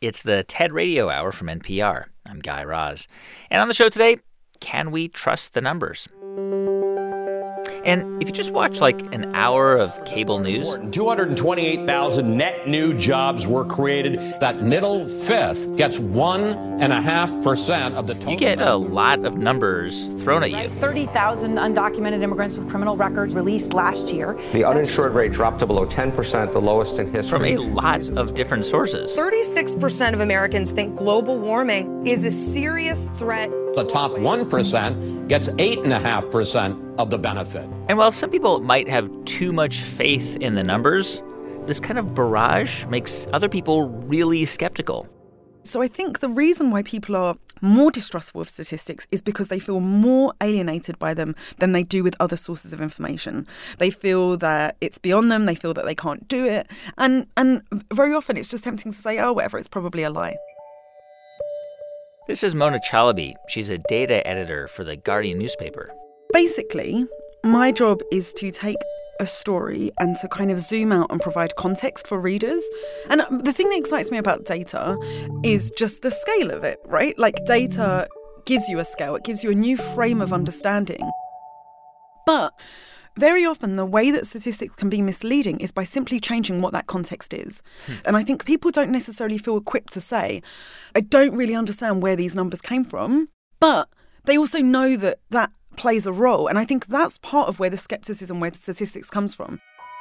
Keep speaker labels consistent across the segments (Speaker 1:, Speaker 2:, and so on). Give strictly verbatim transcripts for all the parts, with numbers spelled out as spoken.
Speaker 1: It's the TED Radio Hour from N P R. I'm Guy Raz. And on the show today, can we trust the numbers? And if you just watch like an hour of cable news,
Speaker 2: two hundred twenty-eight thousand net new jobs were created.
Speaker 3: That middle fifth gets one and a half percent of the total.
Speaker 1: You get a lot of numbers thrown at you.
Speaker 4: thirty thousand undocumented immigrants with criminal records released last year.
Speaker 5: The uninsured rate dropped to below ten percent, the lowest in history.
Speaker 1: From a lot of different sources.
Speaker 6: thirty-six percent of Americans think global warming is a serious threat.
Speaker 3: The top one percent gets eight point five percent of the benefit.
Speaker 1: And while some people might have too much faith in the numbers, this kind of barrage makes other people really skeptical.
Speaker 7: So I think the reason why people are more distrustful of statistics is because they feel more alienated by them than they do with other sources of information. They feel that it's beyond them. They feel that they can't do it. And and very often it's just tempting to say, oh, whatever, it's probably a lie.
Speaker 1: This is Mona Chalabi. She's a data editor for the Guardian newspaper.
Speaker 7: Basically, my job is to take a story and to kind of zoom out and provide context for readers. And the thing that excites me about data is just the scale of it, right? Like, data gives you a scale. It gives you a new frame of understanding. But very often, the way that statistics can be misleading is by simply changing what that context is. Hmm. And I think people don't necessarily feel equipped to say, I don't really understand where these numbers came from, but they also know that that plays a role. And I think that's part of where the skepticism with statistics comes from.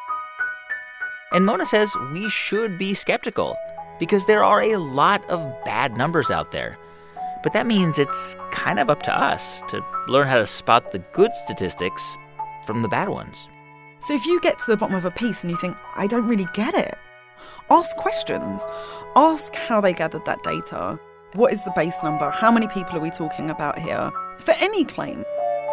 Speaker 1: And Mona says we should be skeptical because there are a lot of bad numbers out there. But that means it's kind of up to us to learn how to spot the good statistics from the bad ones.
Speaker 7: So if you get to the bottom of a piece and you think, I don't really get it, ask questions. Ask how they gathered that data. What is the base number? How many people are we talking about here? For any claim.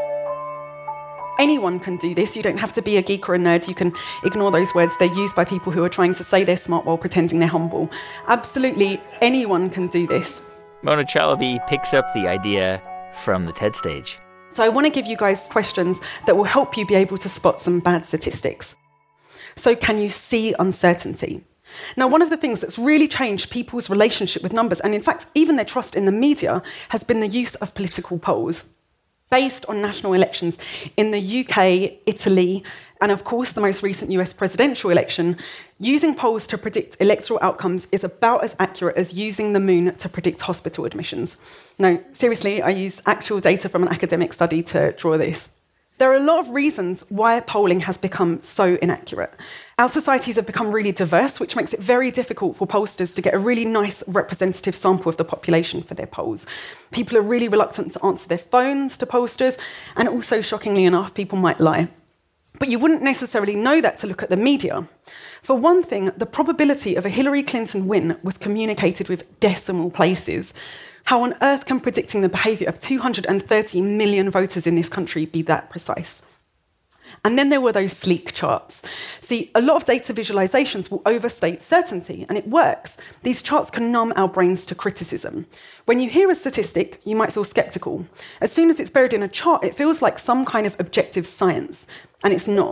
Speaker 8: Anyone can do this. You don't have to be a geek or a nerd. You can ignore those words. They're used by people who are trying to say they're smart while pretending they're humble. Absolutely anyone can do this.
Speaker 1: Mona Chalabi picks up the idea from the TED stage.
Speaker 8: So I want to give you guys questions that will help you be able to spot some bad statistics. So can you see uncertainty? Now, one of the things that's really changed people's relationship with numbers, and in fact, even their trust in the media, has been the use of political polls. Based on national elections in the U K, Italy, and of course the most recent U S presidential election, using polls to predict electoral outcomes is about as accurate as using the moon to predict hospital admissions. No, seriously, I used actual data from an academic study to draw this. There are a lot of reasons why polling has become so inaccurate. Our societies have become really diverse, which makes it very difficult for pollsters to get a really nice representative sample of the population for their polls. People are really reluctant to answer their phones to pollsters, and also, shockingly enough, people might lie. But you wouldn't necessarily know that to look at the media. For one thing, the probability of a Hillary Clinton win was communicated with decimal places. How on earth can predicting the behaviour of two hundred thirty million voters in this country be that precise? And then there were those sleek charts. See, a lot of data visualizations will overstate certainty, and it works. These charts can numb our brains to criticism. When you hear a statistic, you might feel skeptical. As soon as it's buried in a chart, it feels like some kind of objective science, and it's not.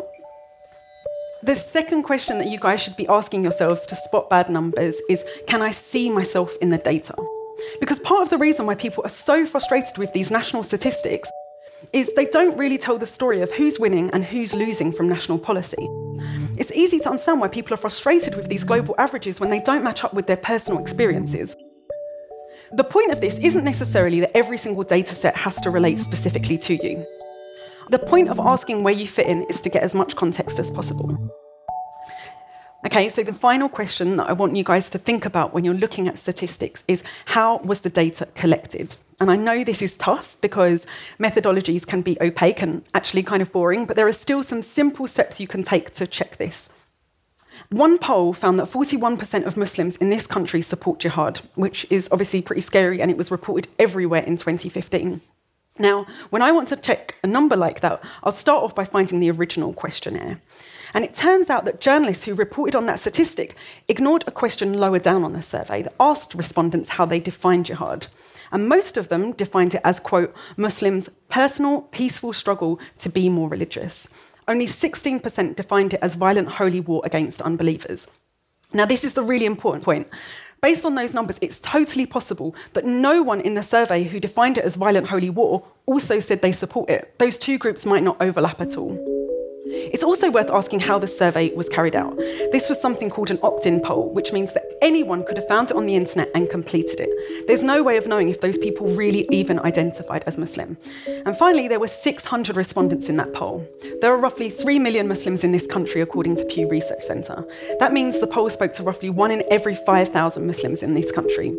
Speaker 8: The second question that you guys should be asking yourselves to spot bad numbers is, can I see myself in the data? Because part of the reason why people are so frustrated with these national statistics is they don't really tell the story of who's winning and who's losing from national policy. It's easy to understand why people are frustrated with these global averages when they don't match up with their personal experiences. The point of this isn't necessarily that every single data set has to relate specifically to you. The point of asking where you fit in is to get as much context as possible. Okay, so the final question that I want you guys to think about when you're looking at statistics is, how was the data collected? And I know this is tough because methodologies can be opaque and actually kind of boring, but there are still some simple steps you can take to check this. One poll found that forty-one percent of Muslims in this country support jihad, which is obviously pretty scary, and it was reported everywhere in twenty fifteen. Now, when I want to check a number like that, I'll start off by finding the original questionnaire. And it turns out that journalists who reported on that statistic ignored a question lower down on the survey that asked respondents how they defined jihad. And most of them defined it as, quote, Muslims' personal, peaceful struggle to be more religious. Only sixteen percent defined it as violent holy war against unbelievers. Now, this is the really important point. Based on those numbers, it's totally possible that no one in the survey who defined it as violent holy war also said they support it. Those two groups might not overlap at all. It's also worth asking how the survey was carried out. This was something called an opt-in poll, which means that anyone could have found it on the internet and completed it. There's no way of knowing if those people really even identified as Muslim. And finally, there were six hundred respondents in that poll. There are roughly three million Muslims in this country, according to Pew Research Centre. That means the poll spoke to roughly one in every five thousand Muslims in this country.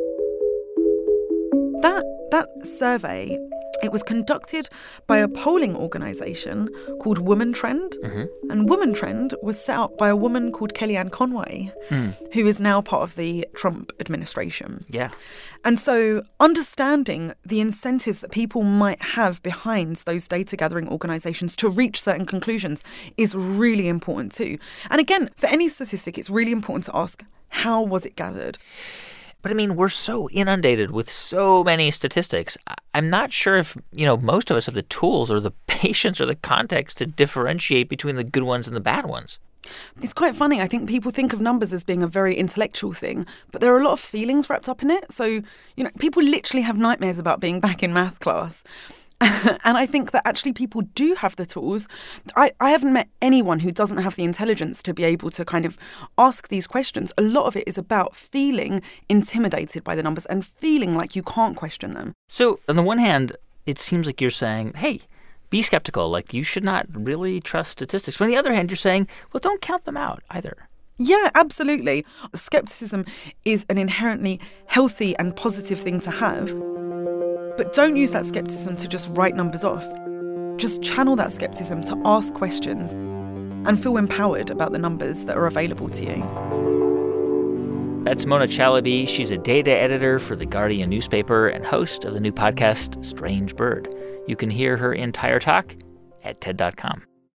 Speaker 7: That, that survey, it was conducted by a polling organisation called Woman Trend. Mm-hmm. And Woman Trend was set up by a woman called Kellyanne Conway, mm. who is now part of the Trump administration.
Speaker 1: Yeah.
Speaker 7: And so understanding the incentives that people might have behind those data gathering organisations to reach certain conclusions is really important too. And again, for any statistic, it's really important to ask, how was it gathered?
Speaker 1: But I mean, we're so inundated with so many statistics. I'm not sure if, you know, most of us have the tools or the patience or the context to differentiate between the good ones and the bad ones.
Speaker 7: It's quite funny. I think people think of numbers as being a very intellectual thing, but there are a lot of feelings wrapped up in it. So, you know, people literally have nightmares about being back in math class. And I think that actually people do have the tools. I, I haven't met anyone who doesn't have the intelligence to be able to kind of ask these questions. A lot of it is about feeling intimidated by the numbers and feeling like you can't question them.
Speaker 1: So on the one hand, it seems like you're saying, hey, be skeptical. Like you should not really trust statistics. But on the other hand, you're saying, well, don't count them out either.
Speaker 7: Yeah, absolutely. Skepticism is an inherently healthy and positive thing to have. But don't use that skepticism to just write numbers off. Just channel that skepticism to ask questions and feel empowered about the numbers that are available to you.
Speaker 1: That's Mona Chalabi. She's a data editor for The Guardian newspaper and host of the new podcast, Strange Bird. You can hear her entire talk at T E D dot com.